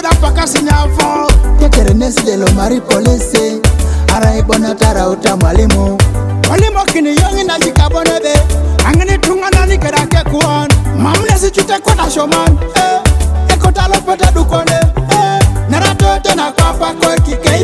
paka sinyafo Tekere nesi de lo mari polisi Ara ibona tara uta mwalimu Mwalimu kini yongi na jikabonebe Angini tunga nani kerake kuwan Mamle si chute kona shoman Eko talopete dukone Naratote na kwapa kwa kike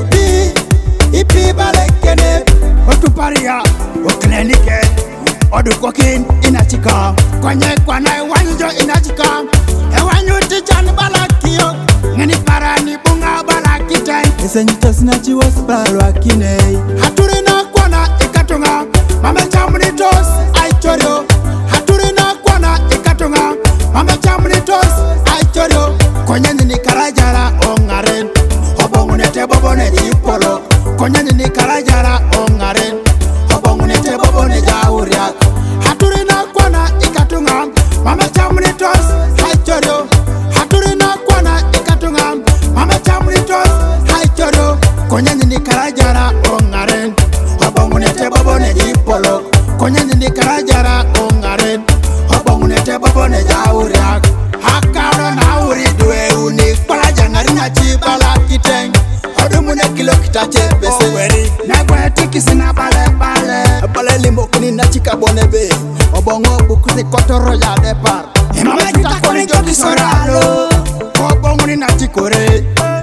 Ipi balekene Otuparia Oklenike Odukokin inachika Kwenye kwa na wanjo inachika Ewanyu tichan balakio Ngeni parani bunga balakiten Esenyitos na chiwas balwa kine Haturi na kwana ikatunga Mame chamunitos aichorio Haturi na kwana ikatunga Mame chamunitos aichorio Konyeni ni karajara ongaren Obongunete bobone jipolo Konyeni ni karajara ongaren Obongunete bobone jauriak Haturi na kwana ikatunga Mame chamunitos aichorio Haturi na kwana ikatunga Mame chamunitos aichorio Konyeni ni karajara ongaren Obongunete bobone jipolo Konyeni ni karajara ongaren Obongunete bobone jauriak Hakaro na uri duwe unik Pala jangari na chibala kiteng Odumune kilo kitache pese Negwe tikisi na bale bale Bale limokuni na chika bonebe Obongo bukuzi kotoro ya depar Imame kitakoni jogi soralo Obonguni na chikore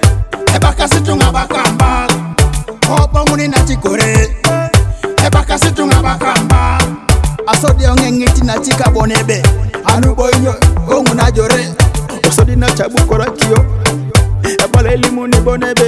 Ebaka situnga bakamba Obonguni na chikore Ebaka situnga bakamba Asodi ongengiti na chika bonebe Anubo inyo ongu na jore Osodi na chabukora kiyo Ebale limuni bonebe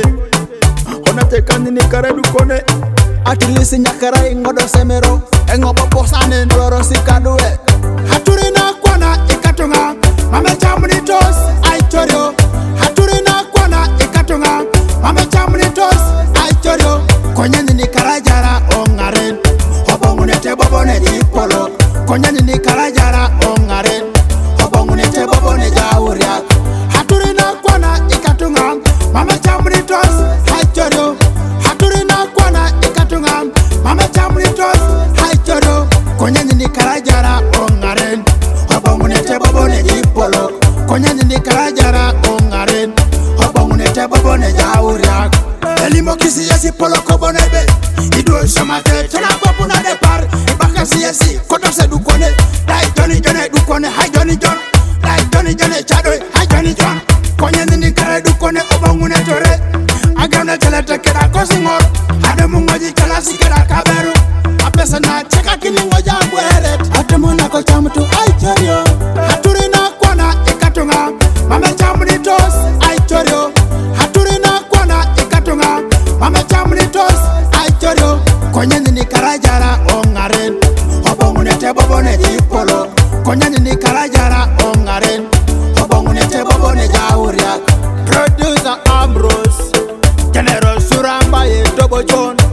Onatekani ni karedu kone Atilisi nyakara ingodo semero Engobo posane ndoro sikadue Haturi na kwana ikatunga Mame chamunitos aichorio Haturi na kwana ikatunga Mame chamunitos aichorio Konyeni ni karajara ongaren Obongunete bobone jipolo Konyeni ni karajara ongaren Obongunete bobone jauriak Haturi na kwana ikatunga Mame chamunitos aichorio Haturi na kwana ikatunga Mame chamunitos aichorio Konyeni ni karajara ongaren Obongunete bobone jipolo Konyeni ni karajara ongaren Obongunete bobone jauriak Elimo kisi yesi polo kobonebe Ido somate tena kwa na depar Ibaka si yesi koto se dukone Dai Johnny Johnny dukone Hai Johnny John Dai Johnny Johnny chadoy Hai Johnny John Konyeni ni kare dukone Obongunete re Agane telete kera kosingor Hade mungoji kala sikera kaberu Apesa na cheka kiningo jambu heret Atemona kwa chamutu aichorio Haturi na kwana ikatunga Mame chamunitos aichorio Haturi na kwana ikatunga Mame chamunitos aichorio Konyeni ni karajara ongaren Obongunete bobone jipolo Konyeni ni karajara ongaren Obongunete bobone jauriak Producer Ambrose General Suramba ye Dobo John